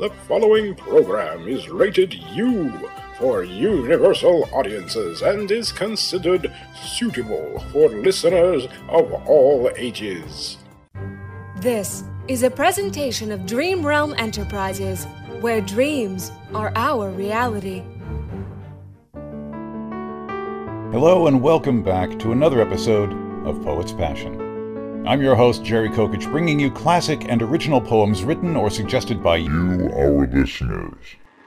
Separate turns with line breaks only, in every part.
The following program is rated U for universal audiences and is considered suitable for listeners of all ages.
This is a presentation of Dream Realm Enterprises, where dreams are our reality.
Hello and welcome back to another episode of Poet's Passion. I'm your host, Jerry Kokich, bringing you classic and original poems written or suggested by you, our listeners.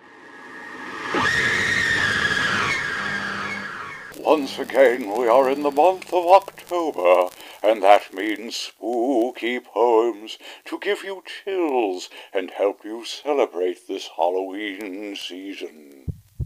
Once again, we are in the month of October, and that means spooky poems to give you chills and help you celebrate this Halloween season.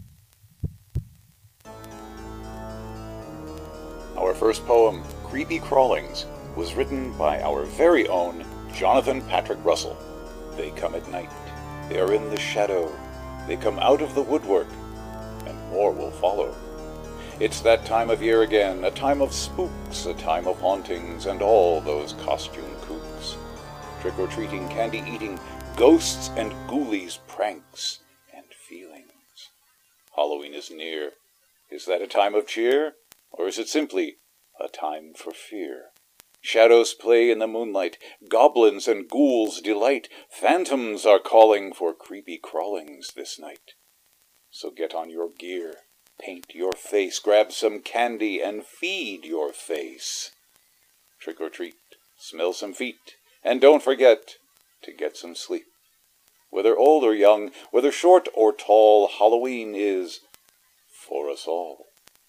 Our first poem, Creepy Crawlings, was written by our very own Jonathan Patrick Russell. They come at night. They are in the shadow. They come out of the woodwork, and more will follow. It's that time of year again, a time of spooks, a time of hauntings, and all those costume kooks. Trick-or-treating, candy-eating, ghosts and ghoulies, pranks and feelings. Halloween is near. Is that a time of cheer, or is it simply a time for fear? Shadows play in the moonlight, goblins and ghouls delight, phantoms are calling for creepy crawlings this night. So get on your gear, paint your face, grab some candy and feed your face. Trick or treat, smell some feet, and don't forget to get some sleep. Whether old or young, whether short or tall, Halloween is for us all.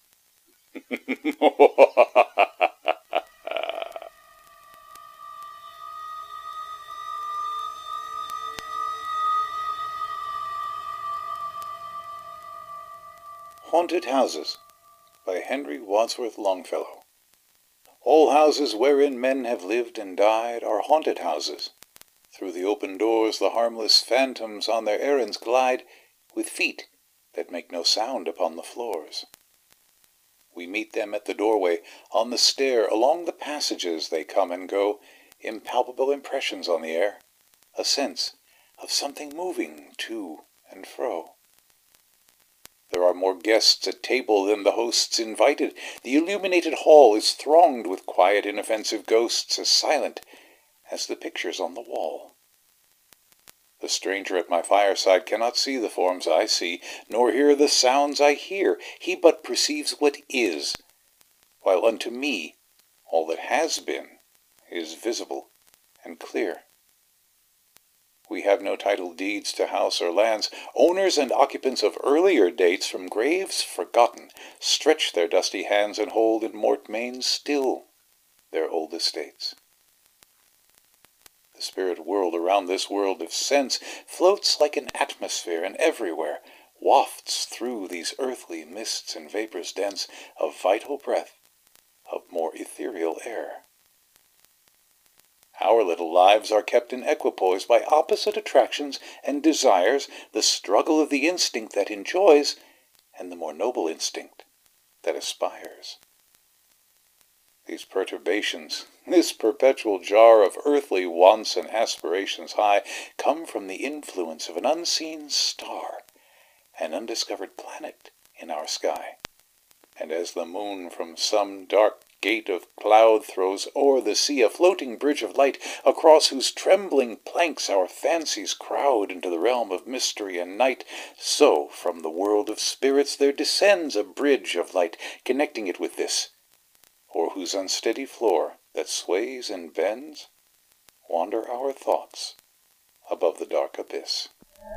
Haunted Houses by Henry Wadsworth Longfellow. All houses wherein men have lived and died are haunted houses. Through the open doors the harmless phantoms on their errands glide, with feet that make no sound upon the floors. We meet them at the doorway, on the stair, along the passages they come and go, impalpable impressions on the air, a sense of something moving to and fro. There are more guests at table than the hosts invited. The illuminated hall is thronged with quiet, inoffensive ghosts, as silent as the pictures on the wall. The stranger at my fireside cannot see the forms I see, nor hear the sounds I hear. He but perceives what is, while unto me all that has been is visible and clear. We have no title deeds to house or lands. Owners and occupants of earlier dates, from graves forgotten, stretch their dusty hands and hold in mortmain still their old estates. The spirit world around this world of sense floats like an atmosphere, and everywhere wafts through these earthly mists and vapors dense a vital breath of more ethereal air. Our little lives are kept in equipoise by opposite attractions and desires, the struggle of the instinct that enjoys and the more noble instinct that aspires. These perturbations, this perpetual jar of earthly wants and aspirations high, come from the influence of an unseen star, an undiscovered planet in our sky. And as the moon from some dark gate of cloud throws o'er the sea a floating bridge of light, across whose trembling planks our fancies crowd into the realm of mystery and night, so from the world of spirits there descends a bridge of light, connecting it with this, o'er whose unsteady floor that sways and bends, wander our thoughts above the dark abyss.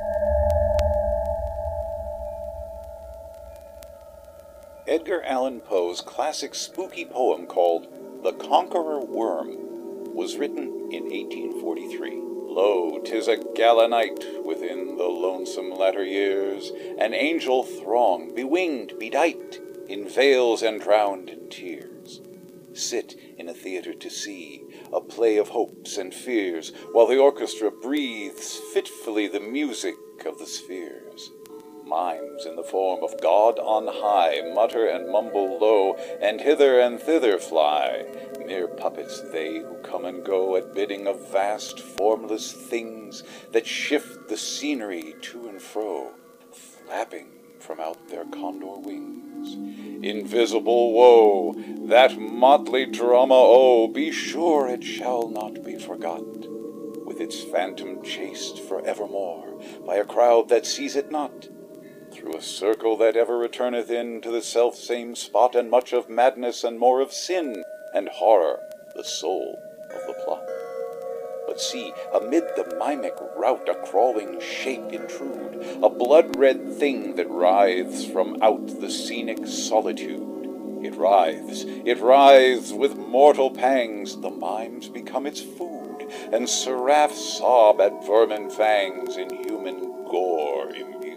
Edgar Allan Poe's classic spooky poem called The Conqueror Worm was written in 1843. Lo, 'tis a gala night within the lonesome latter years, an angel throng, bewinged, bedight, in veils and drowned in tears, sit in a theatre to see a play of hopes and fears, while the orchestra breathes fitfully the music of the spheres. Mimes in the form of God on high mutter and mumble low, and hither and thither fly. Mere puppets they who come and go at bidding of vast formless things that shift the scenery to and fro, flapping from out their condor wings. Invisible woe, that motley drama, oh, be sure it shall not be forgot, with its phantom chased for evermore by a crowd that sees it not, through a circle that ever returneth in to the self-same spot, and much of madness and more of sin and horror, the soul of the plot. But see, amid the mimic rout a crawling shape intrude, a blood-red thing that writhes from out the scenic solitude. It writhes with mortal pangs, the mimes become its food, and seraphs sob at vermin fangs in human gore imbued.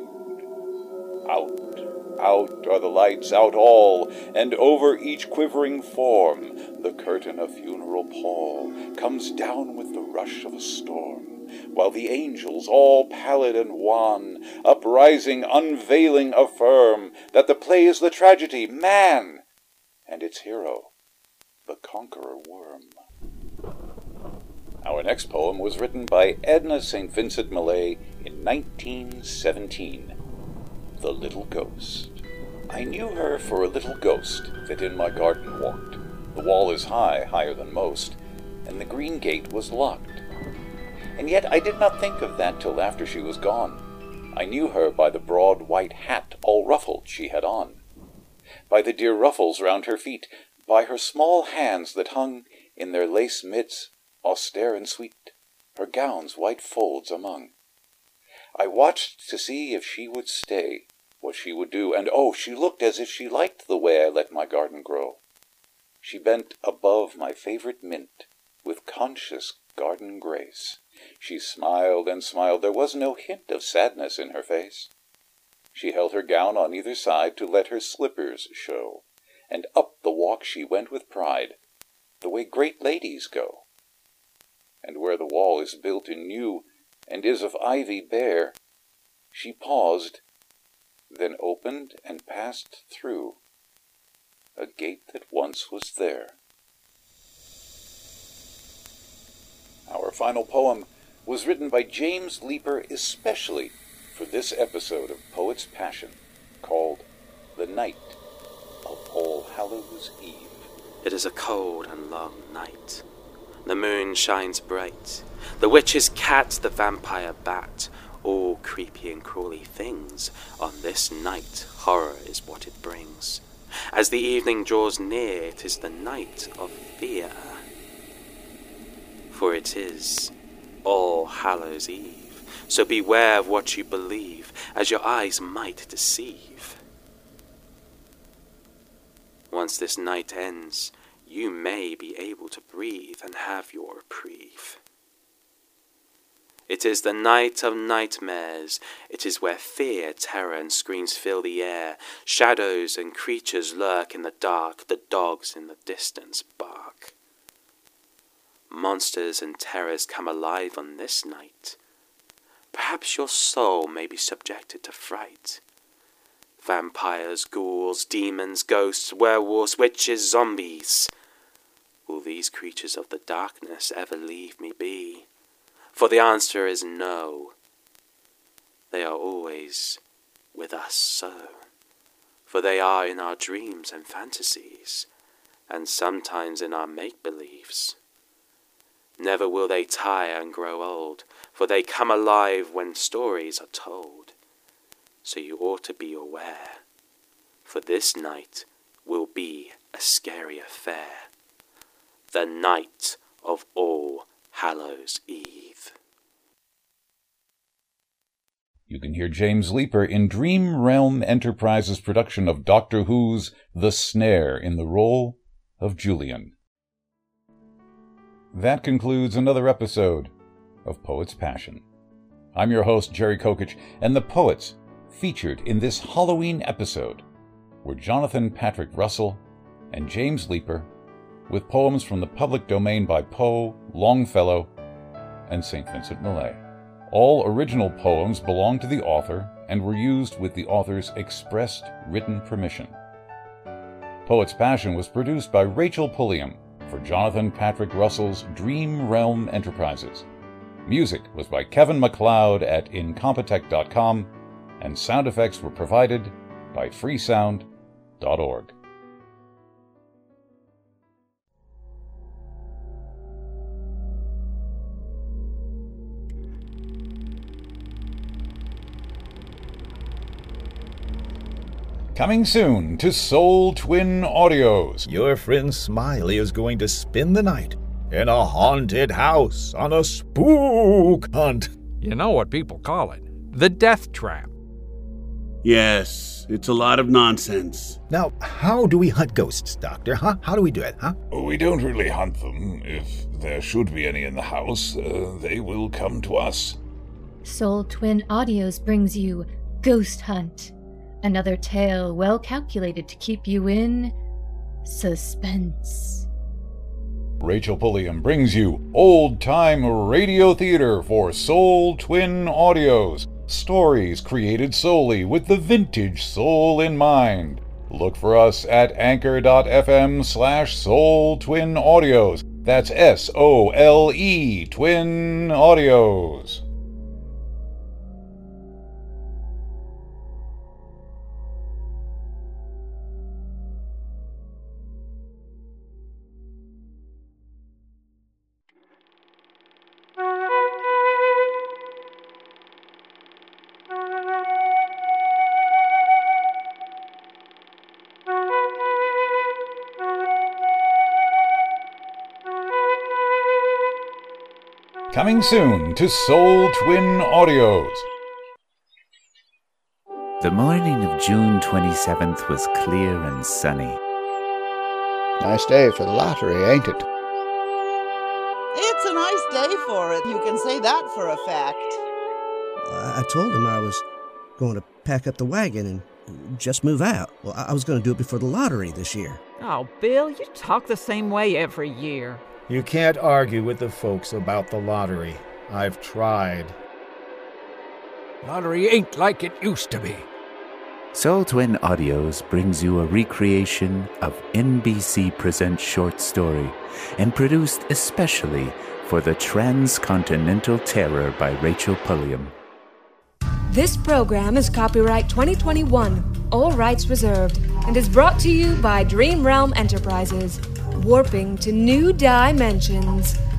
Out are the lights, out all, and over each quivering form the curtain of funeral pall comes down with the rush of a storm, while the angels, all pallid and wan, uprising, unveiling, affirm that the play is the tragedy, man, and its hero, the conqueror worm. Our next poem was written by Edna St. Vincent Millay in 1917. The Little Ghost. I knew her for a little ghost that in my garden walked. The wall is high, higher than most, and the green gate was locked. And yet I did not think of that till after she was gone. I knew her by the broad white hat all ruffled she had on, by the dear ruffles round her feet, by her small hands that hung in their lace mitts, austere and sweet, her gown's white folds among. I watched to see if she would stay, what she would do, and oh, she looked as if she liked the way I let my garden grow. She bent above my favorite mint with conscious garden grace. She smiled and smiled, there was no hint of sadness in her face. She held her gown on either side to let her slippers show, and up the walk she went with pride, the way great ladies go. And where the wall is built in yew, and is of ivy bare, she paused, then opened and passed through a gate that once was there. Our final poem was written by James Leeper especially for this episode of Poet's Passion, called The Night of All Hallows Eve.
It is a cold and long night. The moon shines bright. The witch's cat, the vampire bat, all creepy and crawly things, on this night horror is what it brings. As the evening draws near, it is the night of fear. For it is All Hallows Eve, so beware of what you believe, as your eyes might deceive. Once this night ends, you may be able to breathe and have your reprieve. It is the night of nightmares. It is where fear, terror, and screams fill the air. Shadows and creatures lurk in the dark. The dogs in the distance bark. Monsters and terrors come alive on this night. Perhaps your soul may be subjected to fright. Vampires, ghouls, demons, ghosts, werewolves, witches, zombies. Will these creatures of the darkness ever leave me be? For the answer is no. They are always with us so. For they are in our dreams and fantasies, and sometimes in our make-believes. Never will they tire and grow old, for they come alive when stories are told. So you ought to be aware, for this night will be a scary affair. The night of All Hallows Eve.
You can hear James Leeper in Dream Realm Enterprises' production of Doctor Who's The Snare in the role of Julian. That concludes another episode of Poet's Passion. I'm your host, Jerry Kokich, and the poets featured in this Halloween episode were Jonathan Patrick Russell and James Leeper, with poems from the public domain by Poe, Longfellow, and St. Vincent Millay. All original poems belong to the author and were used with the author's expressed written permission. Poet's Passion was produced by Rachel Pulliam for Jonathan Patrick Russell's Dream Realm Enterprises. Music was by Kevin MacLeod at Incompetech.com, and sound effects were provided by freesound.org. Coming soon to Soul Twin Audios.
Your friend Smiley is going to spend the night in a haunted house on a spook hunt.
You know what people call it? The death trap.
Yes, it's a lot of nonsense.
Now, how do we hunt ghosts, Doctor? How do we do it,
We don't really hunt them. If there should be any in the house, they will come to us.
Soul Twin Audios brings you Ghost Hunt, another tale well calculated to keep you in suspense.
Rachel Pulliam brings you old-time radio theater for Soul Twin Audios. Stories created solely with the vintage soul in mind. Look for us at anchor.fm/Soul Twin Audios. That's SOLE Twin Audios. Coming soon to Soul Twin Audios.
The morning of June 27th was clear and sunny.
Nice day for the lottery, ain't it?
It's a nice day for it. You can say that for a fact.
I told him I was going to pack up the wagon and just move out. Well, I was going to do it before the lottery this year.
Oh, Bill, you talk the same way every year.
You can't argue with the folks about the lottery. I've tried.
Lottery ain't like it used to be.
Soul Twin Audios brings you a recreation of NBC Presents Short Story and produced especially for the Transcontinental Terror by Rachel Pulliam.
This program is copyright 2021, all rights reserved, and is brought to you by Dream Realm Enterprises, warping to new dimensions.